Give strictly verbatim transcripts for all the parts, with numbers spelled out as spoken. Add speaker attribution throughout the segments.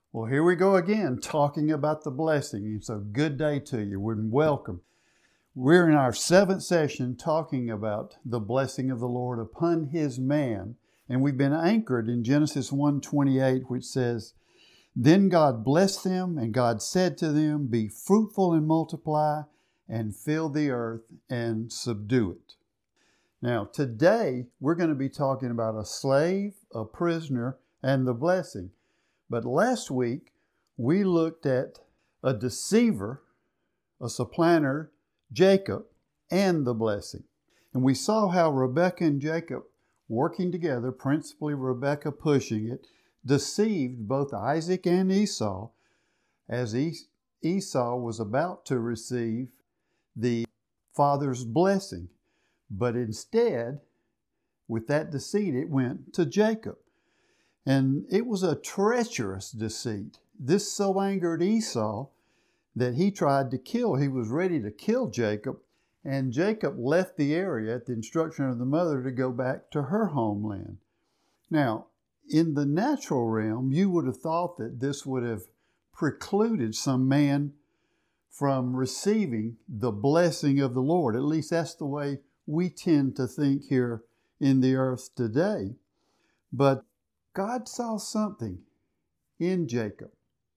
Speaker 1: Well, here we go again, talking about the blessing. It's a good day to you and welcome. We're in our seventh session talking about the blessing of the Lord upon His man. And we've been anchored in Genesis one twenty-eight, which says, "Then God blessed them, and God said to them, Be fruitful and multiply, and fill the earth and subdue it." Now, today, we're going to be talking about a slave, a prisoner, and the blessing. But last week, we looked at a deceiver, a supplanter, Jacob, and the blessing. And we saw how Rebekah and Jacob, working together, principally Rebekah pushing it, deceived both Isaac and Esau as Esau was about to receive the father's blessing. But instead, with that deceit, it went to Jacob. And it was a treacherous deceit. This so angered Esau that he tried to kill. He was ready to kill Jacob. And Jacob left the area at the instruction of the mother to go back to her homeland. Now, in the natural realm, you would have thought that this would have precluded some man from receiving the blessing of the Lord. At least that's the way we tend to think here in the earth today. But God saw something in Jacob.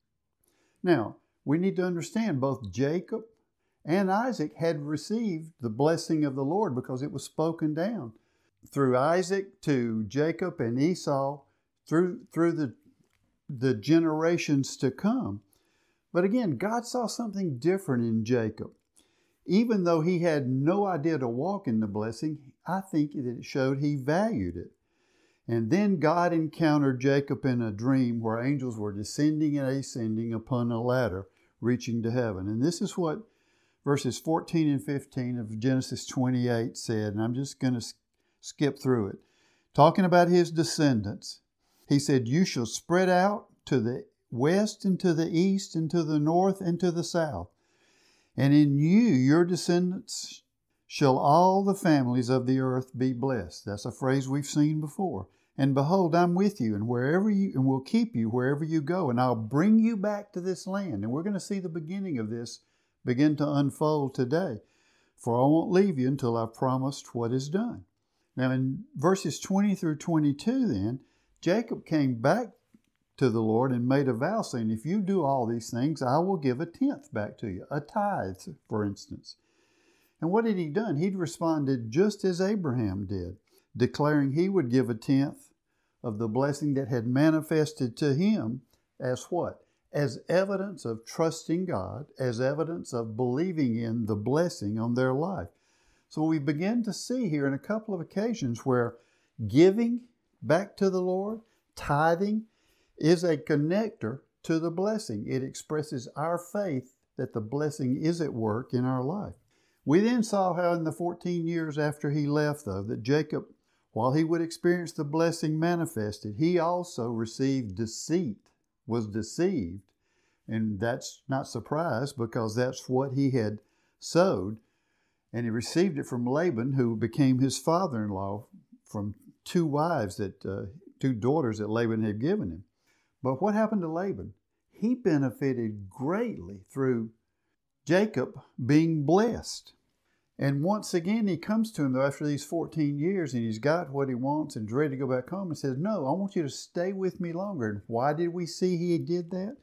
Speaker 1: Now, we need to understand both Jacob and Isaac had received the blessing of the Lord because it was spoken down through Isaac to Jacob and Esau through, through the, the generations to come. But again, God saw something different in Jacob. Even though he had no idea to walk in the blessing, I think that it showed he valued it. And then God encountered Jacob in a dream where angels were descending and ascending upon a ladder, reaching to heaven. And this is what verses fourteen and fifteen of Genesis twenty-eight said, and I'm just going to skip through it. Talking about his descendants, he said, "You shall spread out to the west and to the east and to the north and to the south. And in you, your descendants, shall all the families of the earth be blessed." That's a phrase we've seen before. "And behold, I'm with you, and wherever you, and will keep you wherever you go, and I'll bring you back to this land." And we're going to see the beginning of this begin to unfold today. "For I won't leave you until I've promised what is done." Now in verses twenty through twenty-two then, Jacob came back to the Lord and made a vow saying, "If you do all these things, I will give a tenth back to you," a tithe, for instance. And what had he done? He'd responded just as Abraham did, declaring he would give a tenth of the blessing that had manifested to him as what? As evidence of trusting God, as evidence of believing in the blessing on their life. So we begin to see here in a couple of occasions where giving back to the Lord, tithing, is a connector to the blessing. It expresses our faith that the blessing is at work in our life. We then saw how in the fourteen years after he left, though, that Jacob, while he would experience the blessing manifested, he also received deceit, was deceived. And that's not surprise because that's what he had sowed. And he received it from Laban, who became his father-in-law from two wives, that uh, two daughters that Laban had given him. But what happened to Laban? He benefited greatly through Jacob being blessed. And once again, he comes to him though after these fourteen years and he's got what he wants and is ready to go back home and says, "No, I want you to stay with me longer." And why did we see he did that?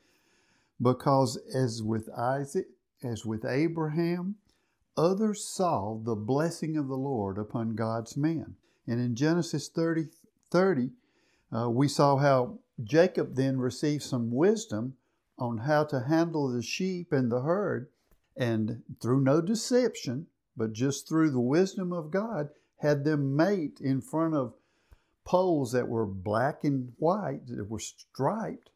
Speaker 1: Because as with Isaac, as with Abraham, others saw the blessing of the Lord upon God's man. And in Genesis thirty, thirty, uh, we saw how Jacob then received some wisdom on how to handle the sheep and the herd, and through no deception, but just through the wisdom of God, had them mate in front of poles that were black and white, that were striped.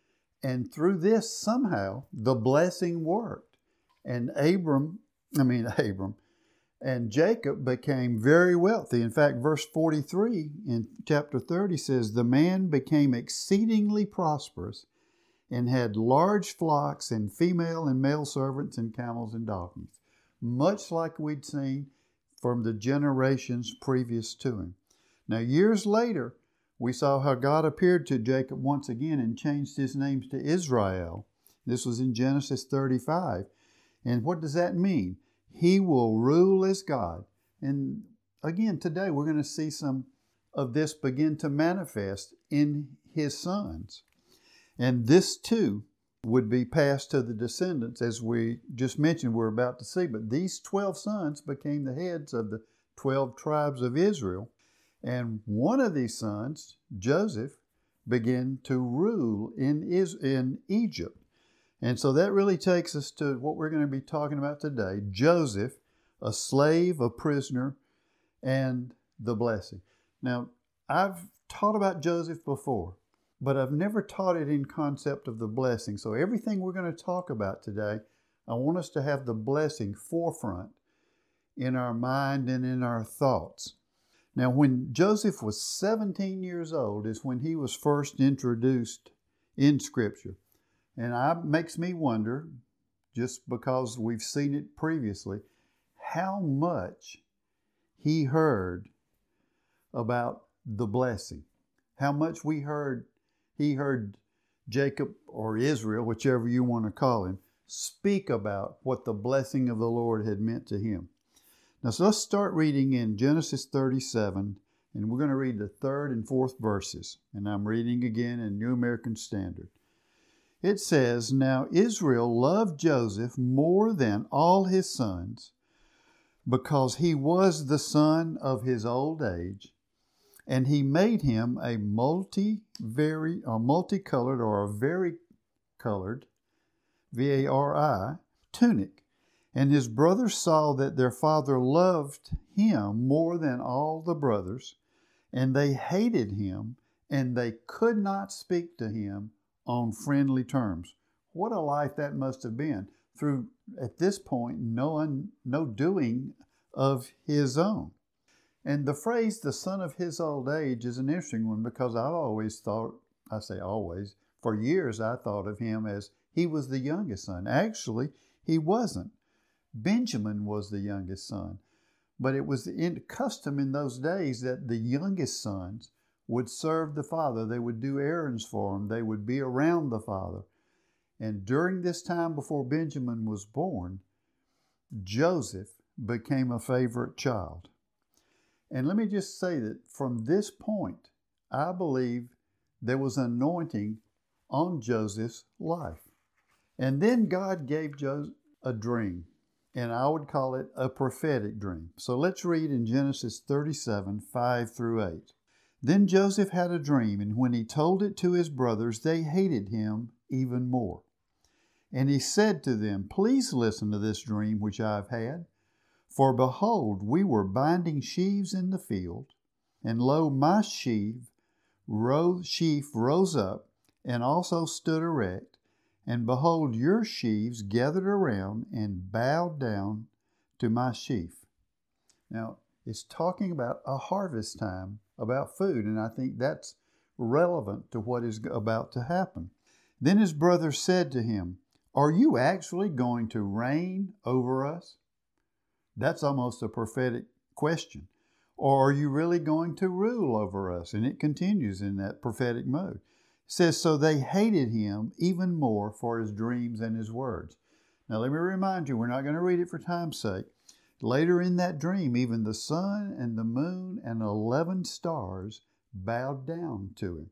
Speaker 1: And through this, somehow, the blessing worked. And Abram, I mean Abram, and Jacob became very wealthy. In fact, verse forty-three in chapter thirty says, "The man became exceedingly prosperous and had large flocks and female and male servants and camels and donkeys," much like we'd seen from the generations previous to him. Now, years later, We saw how God appeared to Jacob once again and changed his name to Israel. This was in Genesis thirty-five. And what does that mean? He will rule as God. And again, today we're going to see some of this begin to manifest in his sons. And this too would be passed to the descendants, as we just mentioned we're about to see. But these twelve sons became the heads of the twelve tribes of Israel. And one of these sons, Joseph, began to rule in, Is- in Egypt. And so that really takes us to what we're going to be talking about today. Joseph, a slave, a prisoner, and the blessing. Now, I've taught about Joseph before, but I've never taught it in concept of the blessing. So everything we're going to talk about today, I want us to have the blessing forefront in our mind and in our thoughts. Now, when Joseph was seventeen years old is when he was first introduced in Scripture. And it makes me wonder, just because we've seen it previously, how much he heard about the blessing. How much we heard, he heard Jacob or Israel, whichever you want to call him, speak about what the blessing of the Lord had meant to him. Now, so let's start reading in Genesis thirty-seven, and we're going to read the third and fourth verses. And I'm reading again in New American Standard. It says, "Now Israel loved Joseph more than all his sons, because he was the son of his old age, and he made him a multi, very, a multicolored or a varicolored, V A R I, tunic. And his brothers saw that their father loved him more than all the brothers, and they hated him, and they could not speak to him on friendly terms." What a life that must have been. Through, at this point, no, un, no doing of his own. And the phrase, the son of his old age, is an interesting one, because I've always thought, I say always, for years I thought of him as he was the youngest son. Actually, he wasn't. Benjamin was the youngest son. But it was the custom in those days that the youngest sons would serve the father. They would do errands for him. They would be around the father. And during this time before Benjamin was born, Joseph became a favorite child. And let me just say that from this point, I believe there was anointing on Joseph's life. And then God gave Joseph a dream, and I would call it a prophetic dream. So let's read in Genesis thirty-seven, five through eight. "Then Joseph had a dream, and when he told it to his brothers, they hated him even more. And he said to them, 'Please listen to this dream which I have had. For behold, we were binding sheaves in the field, and lo, my sheaf rose, sheaf rose up, and also stood erect. And behold, your sheaves gathered around and bowed down to my sheaf.'" Now, it's talking about a harvest time, about food, and I think that's relevant to what is about to happen. "Then his brothers said to him, 'Are you actually going to reign over us?'" That's almost a prophetic question. "Or are you really going to rule over us?" And it continues in that prophetic mode. It says, "So they hated him even more for his dreams and his words." Now let me remind you, we're not going to read it for time's sake. Later in that dream, even the sun and the moon and eleven stars bowed down to him.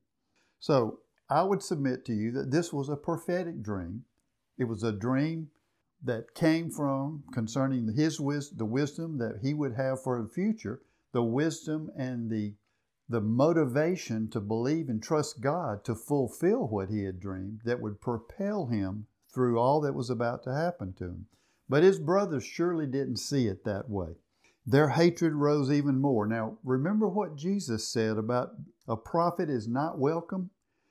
Speaker 1: So I would submit to you that this was a prophetic dream. It was a dream that came from concerning his wis- the wisdom that he would have for the future, the wisdom and the, the motivation to believe and trust God to fulfill what he had dreamed that would propel him through all that was about to happen to him. But his brothers surely didn't see it that way. Their hatred rose even more. Now, remember what Jesus said about a prophet is not welcome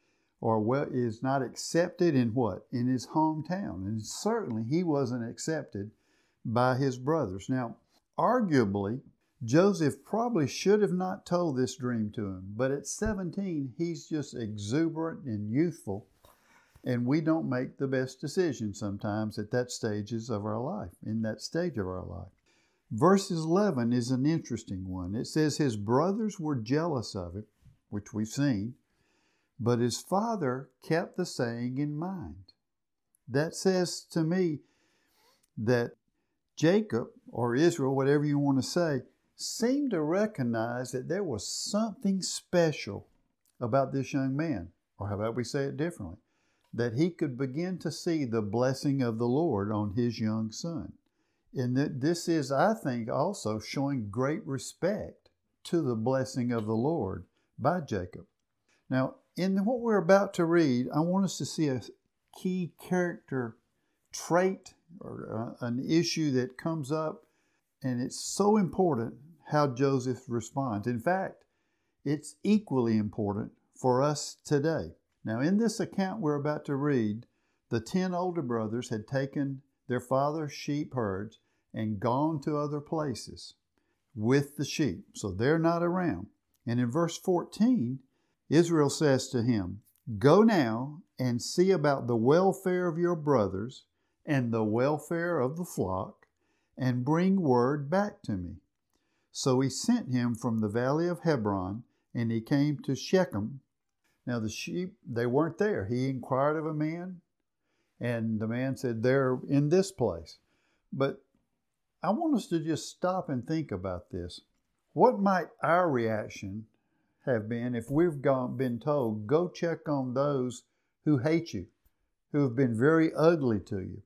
Speaker 1: or well, is not accepted in what? In his hometown. And certainly he wasn't accepted by his brothers. Now, arguably, Joseph probably should have not told this dream to him. But at seventeen, he's just exuberant and youthful. And we don't make the best decisions sometimes at that stages of our life, in that stage of our life. Verse eleven is an interesting one. It says his brothers were jealous of him which we've seen, but his father kept the saying in mind. That says to me that Jacob, or Israel, whatever you want to say, seemed to recognize that there was something special about this young man. Or how about we say it differently? That he could begin to see the blessing of the Lord on his young son. And that this is, I think, also showing great respect to the blessing of the Lord by Jacob. Now, in what we're about to read, I want us to see a key character trait or uh, an issue that comes up, and it's so important how Joseph responds. In fact, it's equally important for us today. Now, in this account we're about to read, the ten older brothers had taken their father's sheep herds and gone to other places with the sheep. So they're not around. And in verse fourteen, Israel says to him, "Go now and see about the welfare of your brothers and the welfare of the flock, and bring word back to me." So he sent him from the valley of Hebron, and he came to Shechem. Now the sheep, they weren't there. He inquired of a man, and the man said, "They're in this place." But I want us to just stop and think about this. What might our reaction have been if we've gone, been told, go check on those who hate you, who have been very ugly to you,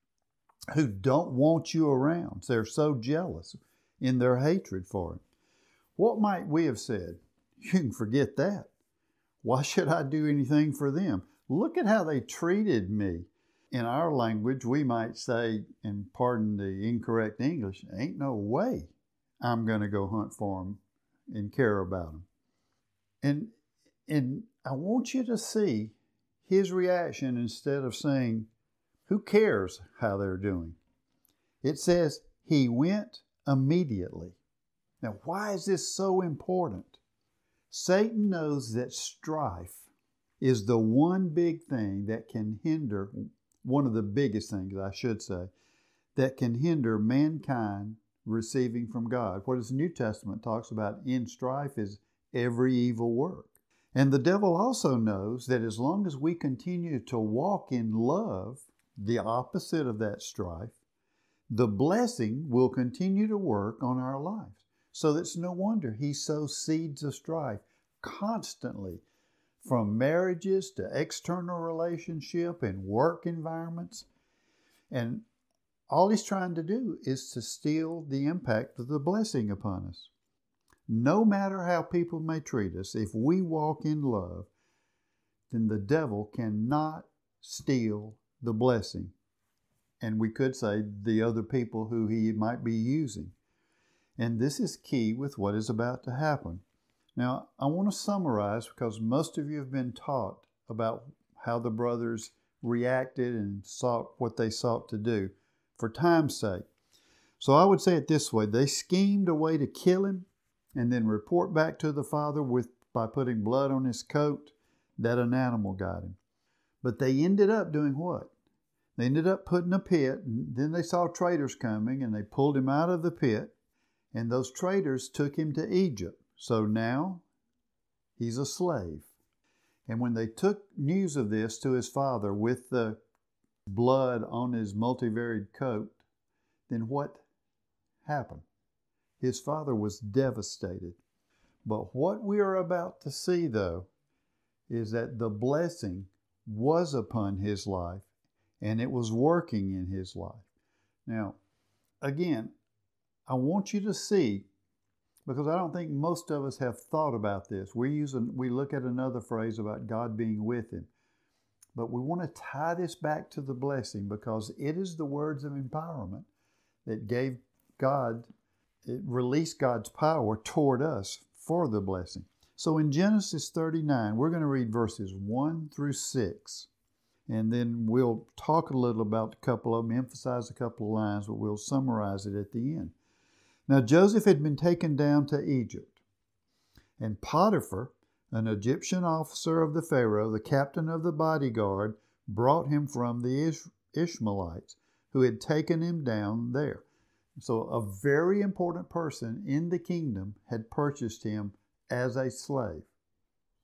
Speaker 1: who don't want you around? They're so jealous in their hatred for him. What might we have said? You can forget that. Why should I do anything for them? Look at how they treated me. In our language, we might say, and pardon the incorrect English, ain't no way I'm going to go hunt for them and care about them. And, and I want you to see his reaction instead of saying, who cares how they're doing? It says, he went immediately. Now, why is this so important? Satan knows that strife is the one big thing that can hinder, one of the biggest things, I should say, that can hinder mankind receiving from God. What the New Testament talks about in strife is every evil work. And the devil also knows that as long as we continue to walk in love, the opposite of that strife, the blessing will continue to work on our lives. So it's no wonder he sows seeds of strife constantly, from marriages to external relationship and work environments. And all he's trying to do is to steal the impact of the blessing upon us. No matter how people may treat us, if we walk in love, then the devil cannot steal the blessing. And we could say the other people who he might be using. And this is key with what is about to happen. Now, I want to summarize because most of you have been taught about how the brothers reacted and sought what they sought to do for time's sake. So I would say it this way. They schemed a way to kill him and then report back to the father with by putting blood on his coat that an animal got him. But they ended up doing what? They ended up putting a pit, and then they saw traders coming and they pulled him out of the pit, and those traders took him to Egypt. So now he's a slave. And when they took news of this to his father with the blood on his multivaried coat, then what happened? His father was devastated. But what we are about to see, though, is that the blessing was upon his life and it was working in his life. Now, again, I want you to see, because I don't think most of us have thought about this. We use a, we look at another phrase about God being with him. But we want to tie this back to the blessing because it is the words of empowerment that gave God, it released God's power toward us for the blessing. So in Genesis thirty-nine, we're going to read verses one through six. And then we'll talk a little about a couple of them, emphasize a couple of lines, but we'll summarize it at the end. Now Joseph had been taken down to Egypt, and Potiphar, an Egyptian officer of the Pharaoh, the captain of the bodyguard, brought him from the Ish- Ishmaelites who had taken him down there. So a very important person in the kingdom had purchased him as a slave.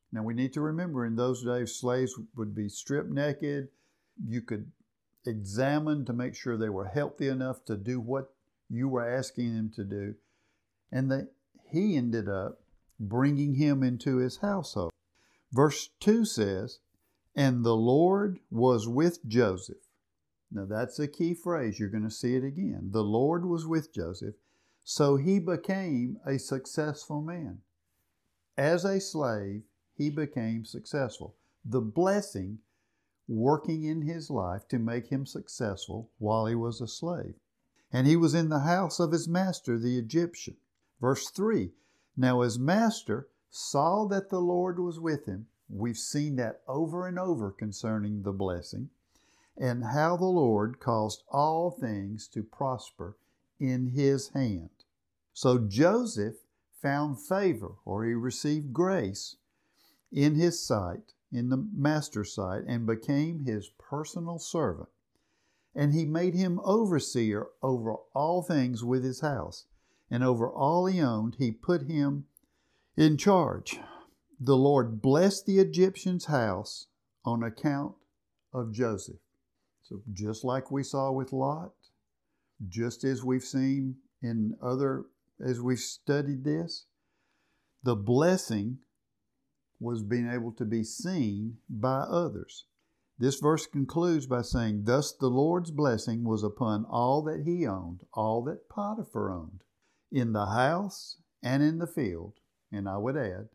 Speaker 1: Now we need to remember in those days, slaves would be stripped naked. You could examine to make sure they were healthy enough to do what you were asking them to do. And they, he ended up bringing him into his household. Verse two says, and the Lord was with Joseph. Now that's a key phrase. You're going to see it again. The Lord was with Joseph, so he became a successful man. As a slave, he became successful. The blessing working in his life to make him successful while he was a slave. And he was in the house of his master, the Egyptian. Verse three, now his master saw that the Lord was with him. We've seen that over and over concerning the blessing, and how the Lord caused all things to prosper in his hand. So Joseph found favor, or he received grace in his sight, in the master's sight, and became his personal servant. And he made him overseer over all things with his house, and over all he owned he put him in charge. The Lord blessed the Egyptian's house on account of Joseph. So just like we saw with Lot, just as we've seen in other, as we've studied this, the blessing was being able to be seen by others. This verse concludes by saying, thus the Lord's blessing was upon all that he owned, all that Potiphar owned, in the house and in the field, and I would add,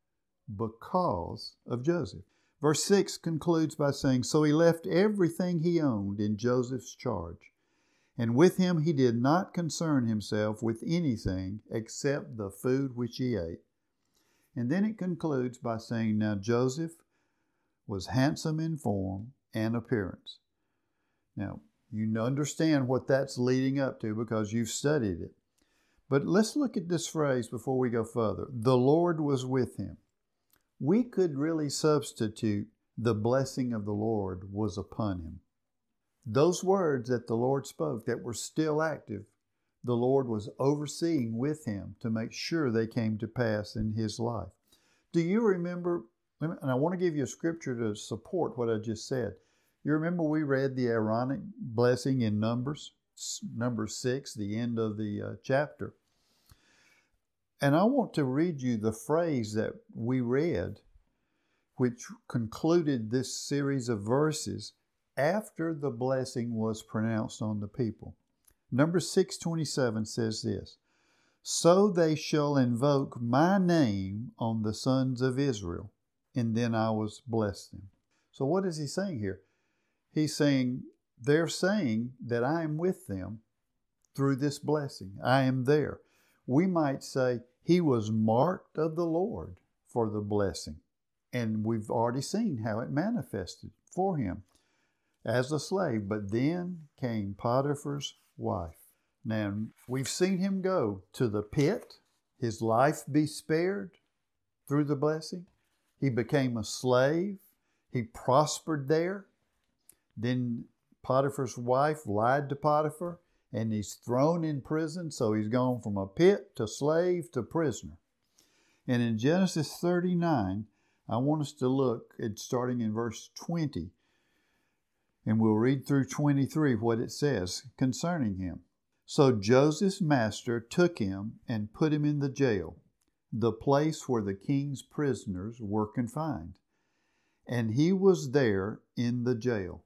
Speaker 1: because of Joseph. Verse six concludes by saying, so he left everything he owned in Joseph's charge, and with him he did not concern himself with anything except the food which he ate. And then it concludes by saying, now Joseph was handsome in form and appearance. Now, you understand what that's leading up to because you've studied it. But let's look at this phrase before we go further. The Lord was with him. We could really substitute the blessing of the Lord was upon him. Those words that the Lord spoke that were still active, the Lord was overseeing with him to make sure they came to pass in his life. Do you remember, and I want to give you a scripture to support what I just said. You remember we read the Aaronic blessing in Numbers, number six, the end of the uh, chapter. And I want to read you the phrase that we read, which concluded this series of verses after the blessing was pronounced on the people. Number six twenty-seven says this, so they shall invoke my name on the sons of Israel, and then I will bless them. So what is he saying here? He's saying, they're saying that I am with them through this blessing. I am there. We might say, he was marked of the Lord for the blessing. And we've already seen how it manifested for him as a slave. But then came Potiphar's wife. Now, we've seen him go to the pit, his life be spared through the blessing. He became a slave. He prospered there. Then Potiphar's wife lied to Potiphar, and he's thrown in prison. So he's gone from a pit to slave to prisoner. And in Genesis thirty-nine, I want us to look at starting in verse twenty. And we'll read through twenty-three what it says concerning him. So Joseph's master took him and put him in the jail, the place where the king's prisoners were confined. And he was there in the jail.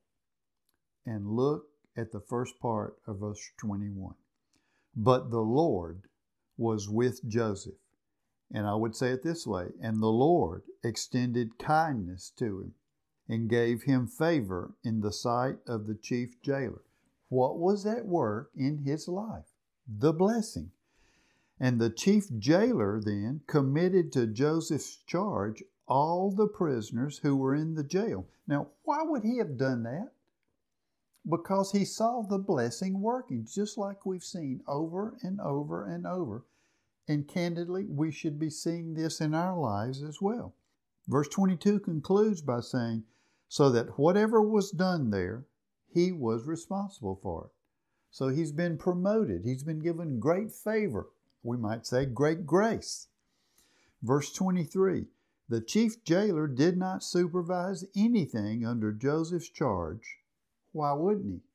Speaker 1: And look at the first part of verse twenty-one. But the Lord was with Joseph. And I would say it this way, and the Lord extended kindness to him and gave him favor in the sight of the chief jailer. What was at work in his life? The blessing. And the chief jailer then committed to Joseph's charge all the prisoners who were in the jail. Now, why would he have done that? Because he saw the blessing working, just like we've seen over and over and over. And candidly, we should be seeing this in our lives as well. Verse twenty-two concludes by saying, so that whatever was done there, he was responsible for it. So he's been promoted. He's been given great favor. We might say great grace. Verse twenty-three, The chief jailer did not supervise anything under Joseph's charge. Why wouldn't he?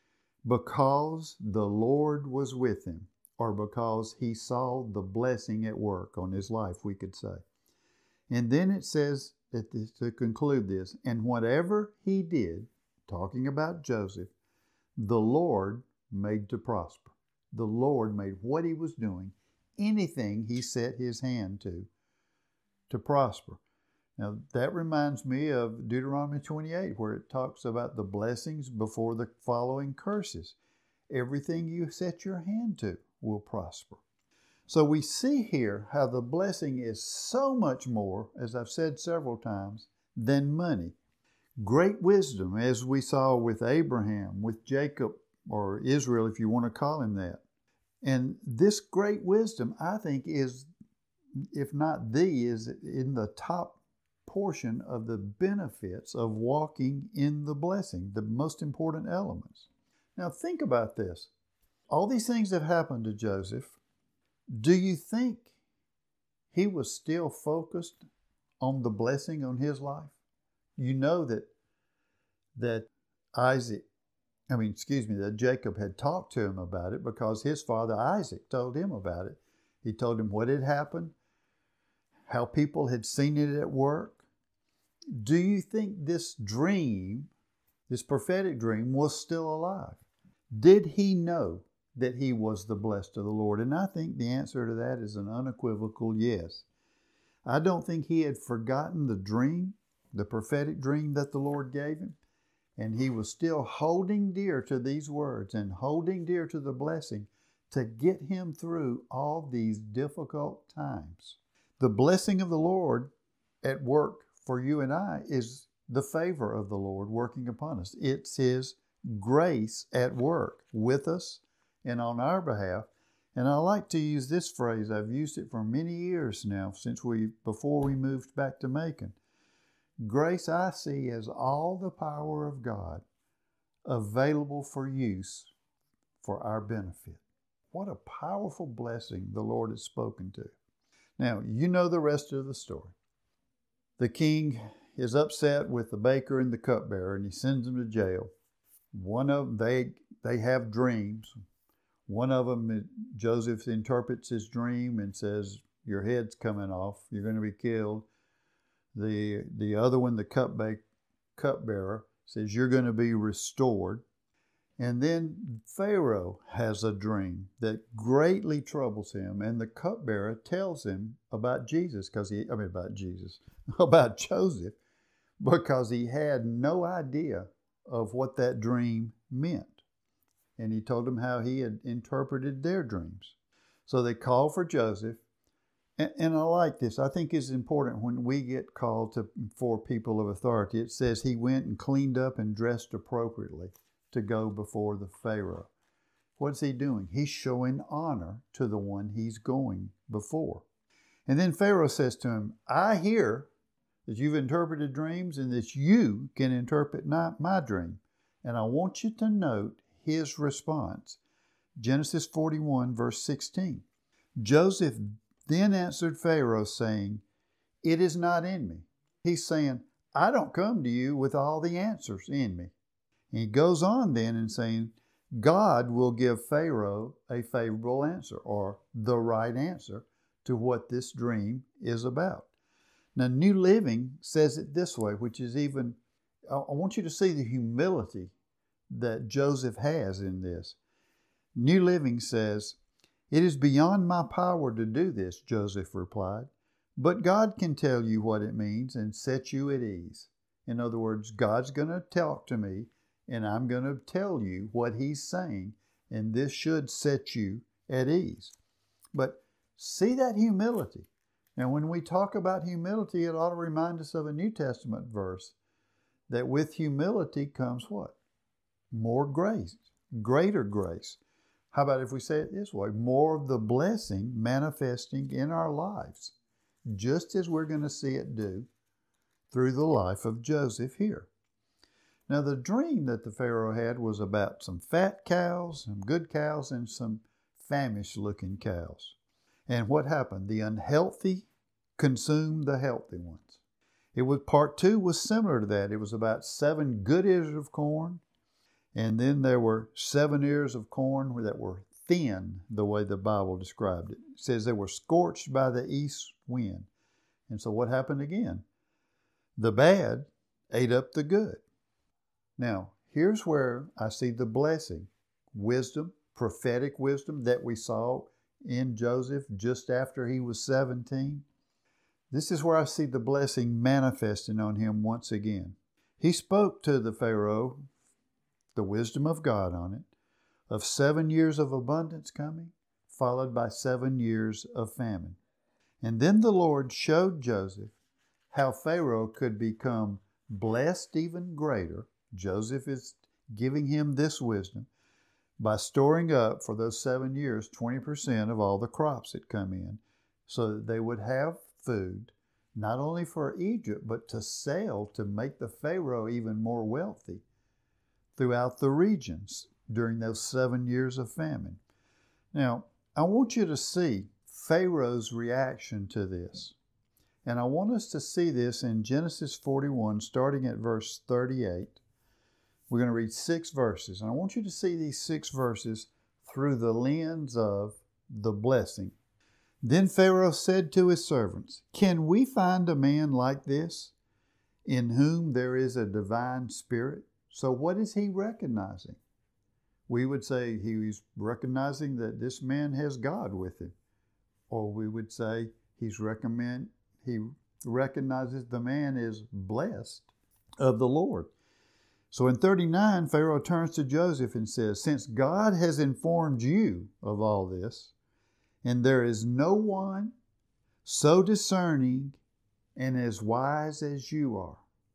Speaker 1: Because the Lord was with him, or because he saw the blessing at work on his life, we could say. And then it says, that this, to conclude this, and whatever he did, talking about Joseph, the Lord made to prosper. The Lord made what he was doing, anything he set his hand to, to prosper. Now, that reminds me of Deuteronomy twenty-eight, where it talks about the blessings before the following curses. Everything you set your hand to will prosper. So we see here how the blessing is so much more, as I've said several times, than money. Great wisdom, as we saw with Abraham, with Jacob, or Israel, if you want to call him that. And this great wisdom, I think, is, if not the, is in the top portion of the benefits of walking in the blessing, the most important elements. Now think about this. All these things have happened to Joseph. Do you think he was still focused on the blessing on his life? You know that that Isaac, I mean, excuse me, that Jacob had talked to him about it because his father Isaac told him about it. He told him what had happened, how people had seen it at work. Do you think this dream, this prophetic dream, was still alive? Did he know that he was the blessed of the Lord? And I think the answer to that is an unequivocal yes. I don't think he had forgotten the dream, the prophetic dream that the Lord gave him. And he was still holding dear to these words and holding dear to the blessing to get him through all these difficult times. The blessing of the Lord at work for you and I is the favor of the Lord working upon us. It's His grace at work with us and on our behalf. And I like to use this phrase. I've used it for many years now, since we, before we moved back to Macon. Grace I see as all the power of God available for use for our benefit. What a powerful blessing the Lord has spoken to. Now, you know the rest of the story. The king is upset with the baker and the cupbearer, and he sends them to jail. One of them, they, they have dreams. One of them, Joseph interprets his dream and says, your head's coming off, you're going to be killed. The, the other one, the cupbearer, cupbearer, says, you're going to be restored. And then Pharaoh has a dream that greatly troubles him, and the cupbearer tells him about Jesus, because he, I mean about Jesus, about Joseph, because he had no idea of what that dream meant. And he told him how he had interpreted their dreams. So they called for Joseph. And, and I like this. I think it's important when we get called to for people of authority. It says he went and cleaned up and dressed appropriately to go before the Pharaoh. What's he doing? He's showing honor to the one he's going before. And then Pharaoh says to him, I hear that you've interpreted dreams and that you can interpret my, my dream. And I want you to note his response. Genesis forty-one, verse sixteen. Joseph then answered Pharaoh, saying, it is not in me. He's saying, I don't come to you with all the answers in me. And he goes on then and saying, God will give Pharaoh a favorable answer, or the right answer to what this dream is about. Now, New Living says it this way, which is even, I want you to see the humility that Joseph has in this. New Living says, it is beyond my power to do this, Joseph replied, but God can tell you what it means and set you at ease. In other words, God's going to talk to me, and I'm going to tell you what He's saying, and this should set you at ease. But see that humility. Now, when we talk about humility, it ought to remind us of a New Testament verse, that with humility comes what? More grace, greater grace. How about if we say it this way? More of the blessing manifesting in our lives, just as we're going to see it do through the life of Joseph here. Now, the dream that the Pharaoh had was about some fat cows, some good cows, and some famished-looking cows. And what happened? The unhealthy consume the healthy ones. It was part two was similar to that. It was about seven good ears of corn, and then there were seven ears of corn that were thin, the way the Bible described it. It says they were scorched by the east wind. And so what happened again? The bad ate up the good. Now, here's where I see the blessing, wisdom, prophetic wisdom that we saw in Joseph just after he was seventeen. This is where I see the blessing manifesting on him once again. He spoke to the Pharaoh, the wisdom of God on it, of seven years of abundance coming, followed by seven years of famine. And then the Lord showed Joseph how Pharaoh could become blessed even greater. Joseph is giving him this wisdom by storing up for those seven years twenty percent of all the crops that come in, so that they would have food, not only for Egypt, but to sell to make the Pharaoh even more wealthy throughout the regions during those seven years of famine. Now, I want you to see Pharaoh's reaction to this. And I want us to see this in Genesis forty-one, starting at verse thirty-eight. We're going to read six verses. And I want you to see these six verses through the lens of the blessing. Then Pharaoh said to his servants, "Can we find a man like this, in whom there is a divine spirit?" So what is he recognizing? We would say he's recognizing that this man has God with him. Or we would say he's recommend, he recognizes the man is blessed of the Lord. So in thirty-nine, Pharaoh turns to Joseph and says, "Since God has informed you of all this, and there is no one so discerning and as wise as you are."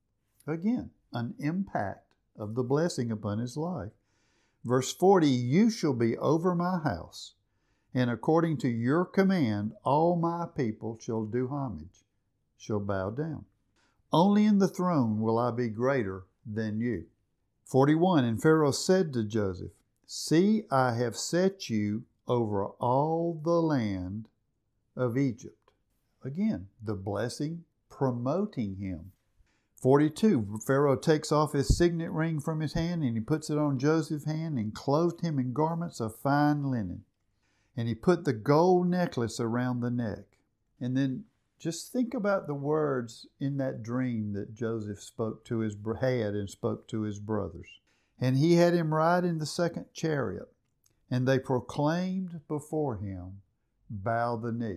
Speaker 1: Again, an impact of the blessing upon his life. Verse forty, "You shall be over my house, and according to your command, all my people shall do homage, shall bow down. Only in the throne will I be greater than you." forty-one, "And Pharaoh said to Joseph, See, I have set you over all the land of Egypt." Again, the blessing promoting him. forty-two, Pharaoh takes off his signet ring from his hand, and he puts it on Joseph's hand, and clothed him in garments of fine linen. And he put the gold necklace around the neck. And then just think about the words in that dream that Joseph spoke to his had and spoke to his brothers. "And he had him ride in the second chariot, and they proclaimed before him, Bow the knee."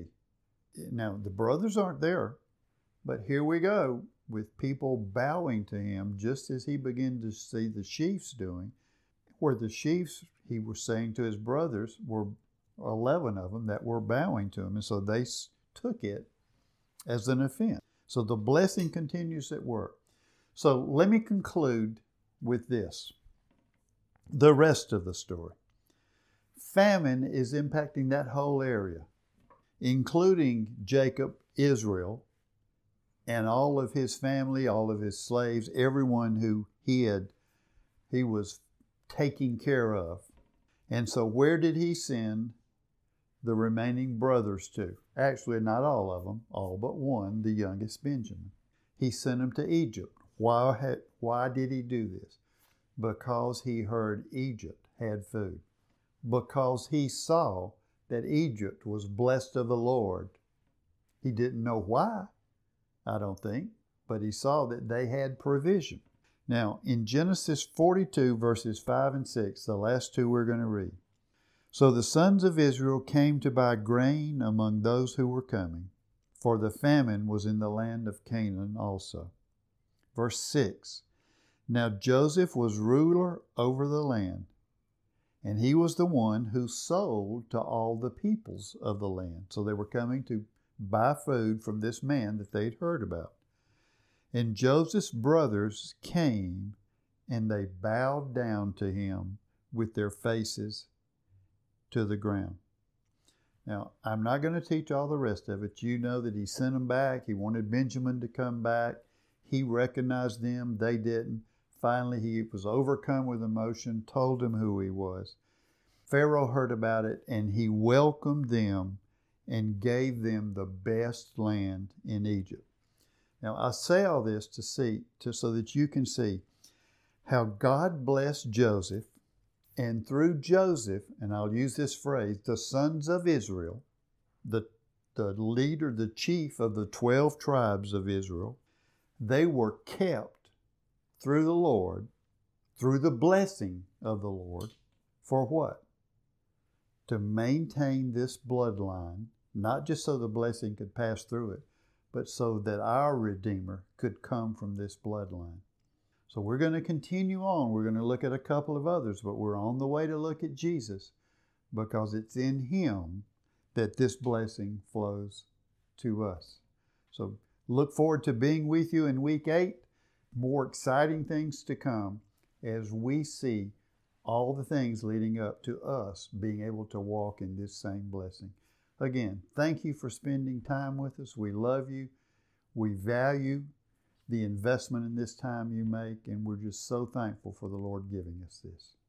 Speaker 1: Now, the brothers aren't there, but here we go with people bowing to him just as he began to see the chiefs doing, where the chiefs, he was saying to his brothers, were eleven of them that were bowing to him. And so they took it as an offense. So the blessing continues at work. So let me conclude with this, the rest of the story. Famine is impacting that whole area, including Jacob, Israel, and all of his family, all of his slaves, everyone who he had, he was taking care of. And so where did he send the remaining brothers to? Actually, not all of them, all but one, the youngest Benjamin. He sent them to Egypt. Why, had, why did he do this? Because he heard Egypt had food. Because he saw that Egypt was blessed of the Lord. He didn't know why, I don't think, but he saw that they had provision. Now, in Genesis forty-two, verses five and six, the last two we're going to read. "So the sons of Israel came to buy grain among those who were coming, for the famine was in the land of Canaan also." Verse six, "Now Joseph was ruler over the land, and he was the one who sold to all the peoples of the land." So they were coming to buy food from this man that they'd heard about. "And Joseph's brothers came, and they bowed down to him with their faces to the ground." Now, I'm not going to teach all the rest of it. You know that he sent them back. He wanted Benjamin to come back. He recognized them. They didn't. Finally, he was overcome with emotion, told them who he was. Pharaoh heard about it, and he welcomed them and gave them the best land in Egypt. Now, I say all this to see, to, so that you can see how God blessed Joseph, and through Joseph, and I'll use this phrase, the sons of Israel, the, the leader, the chief of the twelve tribes of Israel, they were kept through the Lord, through the blessing of the Lord, for what? To maintain this bloodline, not just so the blessing could pass through it, but so that our Redeemer could come from this bloodline. So we're going to continue on. We're going to look at a couple of others, but we're on the way to look at Jesus because it's in Him that this blessing flows to us. So look forward to being with you in week eight. More exciting things to come as we see all the things leading up to us being able to walk in this same blessing. Again, thank you for spending time with us. We love you. We value the investment in this time you make, and we're just so thankful for the Lord giving us this.